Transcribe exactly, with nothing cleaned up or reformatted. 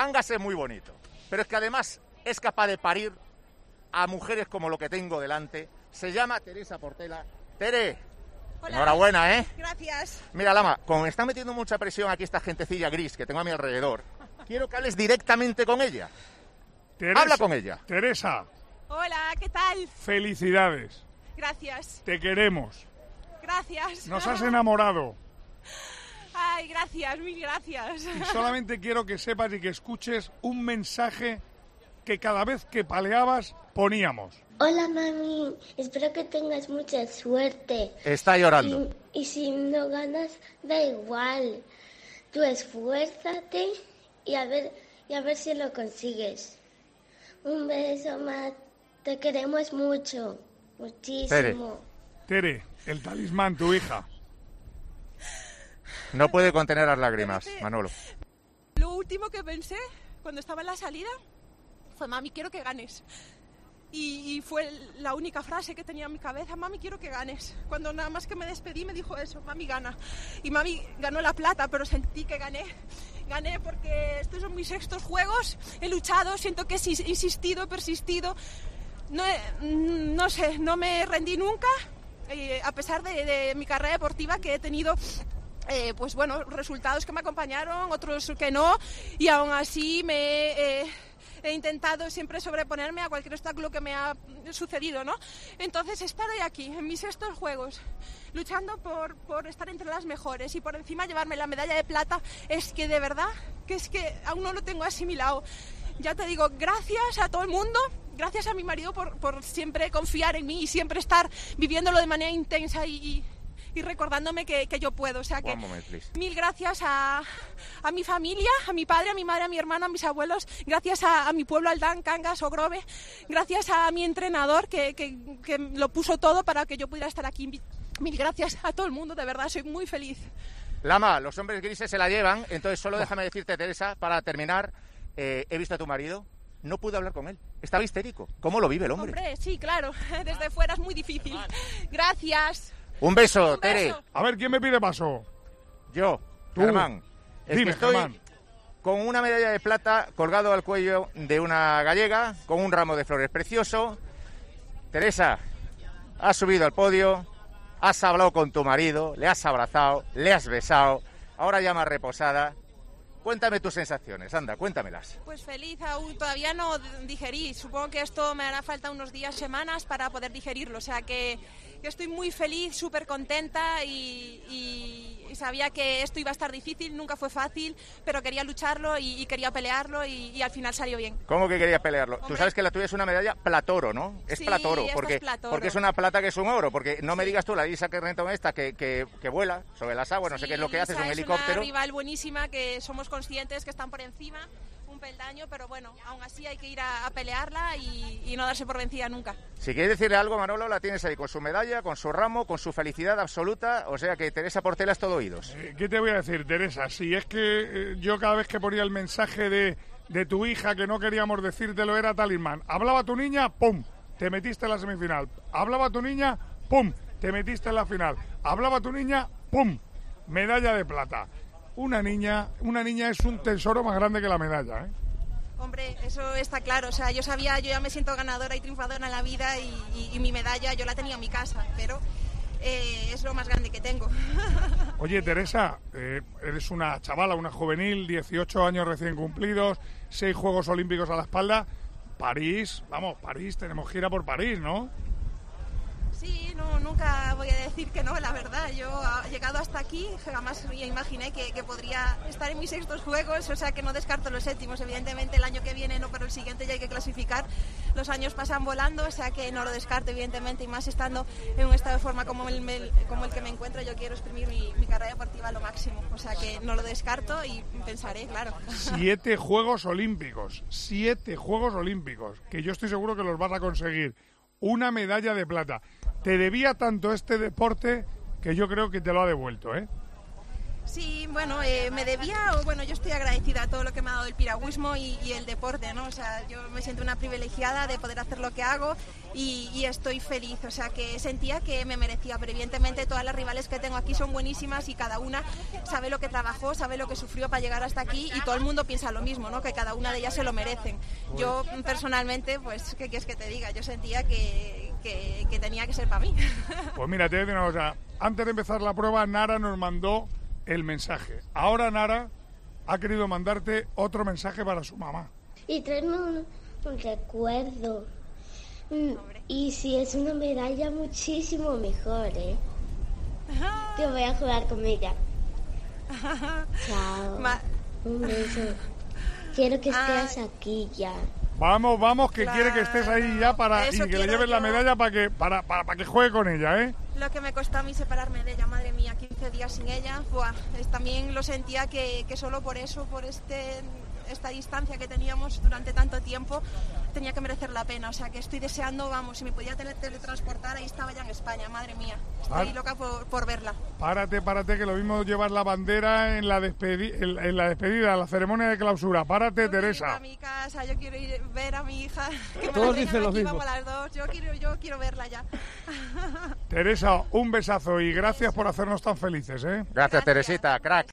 Cangas es muy bonito, pero es que además es capaz de parir a mujeres como lo que tengo delante. Se llama Teresa Portela. Tere, hola. Enhorabuena, ¿eh? Gracias. Mira, Lama, como me está metiendo mucha presión aquí esta gentecilla gris que tengo a mi alrededor, quiero que hables directamente con ella. Teresa, Habla con ella. Teresa. Hola, ¿qué tal? Felicidades. Gracias. Te queremos. Gracias. Nos has enamorado. Ay, gracias, mil gracias. Y solamente quiero que sepas y que escuches un mensaje que cada vez que paleabas poníamos. Hola, mami. Espero que tengas mucha suerte. Está llorando. Y, y si no ganas, da igual. Tú esfuérzate y a ver, y a ver si lo consigues. Un beso, Ma. Te queremos mucho. Muchísimo. Tere, Tere, el talismán, tu hija. No puede contener las lágrimas, Manolo. Lo último que pensé cuando estaba en la salida fue, mami, quiero que ganes. Y, y fue la única frase que tenía en mi cabeza, mami, quiero que ganes. Cuando nada más que me despedí me dijo eso, mami, gana. Y mami ganó la plata, pero sentí que gané. Gané porque estos son mis sextos juegos, he luchado, siento que he insistido, he persistido. No, he, no sé, no me rendí nunca, eh, a pesar de, de mi carrera deportiva que he tenido... Eh, pues bueno, resultados que me acompañaron, otros que no, y aún así me eh, he intentado siempre sobreponerme a cualquier obstáculo que me ha sucedido, ¿no? Entonces estar hoy aquí, en mis sextos juegos, luchando por, por estar entre las mejores y por encima llevarme la medalla de plata, es que de verdad, que es que aún no lo tengo asimilado. Ya te digo, gracias a todo el mundo, gracias a mi marido por, por siempre confiar en mí y siempre estar viviéndolo de manera intensa y... y y recordándome que, que yo puedo, o sea que moment, mil gracias a, a mi familia, a mi padre, a mi madre, a mi hermano, a mis abuelos, gracias a, a mi pueblo Aldán, Cangas, Ogrove, gracias a mi entrenador que, que, que lo puso todo para que yo pudiera estar aquí. Mil gracias a todo el mundo, de verdad, soy muy feliz. Lama, los hombres grises se la llevan, entonces solo déjame decirte, Teresa, para terminar, eh, he visto a tu marido, no pude hablar con él, estaba histérico. ¿Cómo lo vive el hombre? Hombre, sí, claro, desde fuera es muy difícil. Gracias. Un beso, Un Tere. beso. A ver, ¿quién me pide paso? Yo, Tú. Germán. Es Dime, que estoy Germán. con una medalla de plata colgado al cuello de una gallega, con un ramo de flores precioso. Teresa, has subido al podio, has hablado con tu marido, le has abrazado, le has besado, ahora ya más reposada. Cuéntame tus sensaciones, anda, cuéntamelas. Pues feliz, aún todavía no digerí. Supongo que esto me hará falta unos días, semanas para poder digerirlo. O sea que, que estoy muy feliz, súper contenta y, y, y sabía que esto iba a estar difícil, nunca fue fácil, pero quería lucharlo y, y quería pelearlo y, y al final salió bien. ¿Cómo que querías pelearlo? Hombre. Tú sabes que la tuya es una medalla platoro, ¿no? Es Sí, platoro, esta porque es platoro. porque es una plata que es un oro, porque no me Sí. digas tú la Lisa Carrington esta que, que, que vuela sobre las aguas, no sé Sí, qué es lo que hace, es un Lisa helicóptero. Es una rival buenísima que somos conscientes que están por encima, un peldaño, pero bueno, aún así hay que ir a, a pelearla y, y no darse por vencida nunca. Si quieres decirle algo, Manolo, la tienes ahí con su medalla, con su ramo, con su felicidad absoluta, o sea que Teresa Portela es todo oídos. Eh, ¿Qué te voy a decir, Teresa? Si es que eh, yo cada vez que ponía el mensaje de, de tu hija que no queríamos decírtelo era talismán. Hablaba tu niña, ¡pum!, te metiste en la semifinal. Hablaba tu niña, ¡pum!, te metiste en la final. Hablaba tu niña, ¡pum!, medalla de plata. Una niña, una niña es un tesoro más grande que la medalla, ¿eh? Hombre, eso está claro, o sea, yo sabía, yo ya me siento ganadora y triunfadora en la vida y, y, y mi medalla yo la tenía en mi casa, pero eh, es lo más grande que tengo. Oye, Teresa, eh, eres una chavala, una juvenil, dieciocho años recién cumplidos, seis Juegos Olímpicos a la espalda. París, vamos, París, tenemos gira por París, ¿no? Sí, no, nunca voy a decir que no, la verdad. Yo he llegado hasta aquí, jamás me imaginé que, que podría estar en mis sextos juegos, o sea que no descarto los séptimos. Evidentemente el año que viene no, pero el siguiente ya hay que clasificar. Los años pasan volando, o sea que no lo descarto, evidentemente, y más estando en un estado de forma como el, como el que me encuentro, yo quiero exprimir mi, mi carrera deportiva a lo máximo. O sea que no lo descarto y pensaré, claro. Siete Juegos Olímpicos, siete Juegos Olímpicos, que yo estoy seguro que los vas a conseguir. Una medalla de plata. Te debía tanto este deporte que yo creo que te lo ha devuelto, ¿eh? Sí, bueno, eh, me debía, o bueno, yo estoy agradecida a todo lo que me ha dado el piragüismo y, y el deporte, ¿no? O sea, yo me siento una privilegiada de poder hacer lo que hago y, y estoy feliz, o sea, que sentía que me merecía, pero evidentemente todas las rivales que tengo aquí son buenísimas y cada una sabe lo que trabajó, sabe lo que sufrió para llegar hasta aquí y todo el mundo piensa lo mismo, ¿no? Que cada una de ellas se lo merecen. Yo personalmente, pues, ¿qué quieres que te diga? Yo sentía que, que, que tenía que ser para mí. Pues mira, te voy a decir una cosa, antes de empezar la prueba, Nara nos mandó el mensaje. Ahora Nara ha querido mandarte otro mensaje para su mamá. Y traerme un, un recuerdo. Mm, Y si es una medalla, muchísimo mejor, ¿eh? Que voy a jugar con ella. Chao. Ma- Un beso. Quiero que estés Ay. aquí ya. Vamos, vamos, que Claro, quiere que estés ahí ya para y eso que le quiero lleves la yo. medalla para que para, para, para que juegue con ella, ¿eh? Lo que me costó a mí separarme de ella, madre mía, quince días sin ella, buah, es- también lo sentía que, que solo por eso, por este esta distancia que teníamos durante tanto tiempo, tenía que merecer la pena. O sea, que estoy deseando, vamos, si me podía tele- teletransportar, ahí estaba ya en España, madre mía. Estoy Ah. loca por, por verla. Párate, párate, que lo mismo llevar la bandera en la, despedi en, en la despedida, en la ceremonia de clausura. Párate, Yo quiero ir Teresa. a mi casa, yo quiero ir a ver a mi hija. Que me Todos la dicen tengan lo aquí, mismo. vamos las dos. Yo quiero, yo quiero verla ya. Teresa, un besazo y gracias por hacernos tan felices, ¿eh? Gracias, Gracias. Teresita, crack.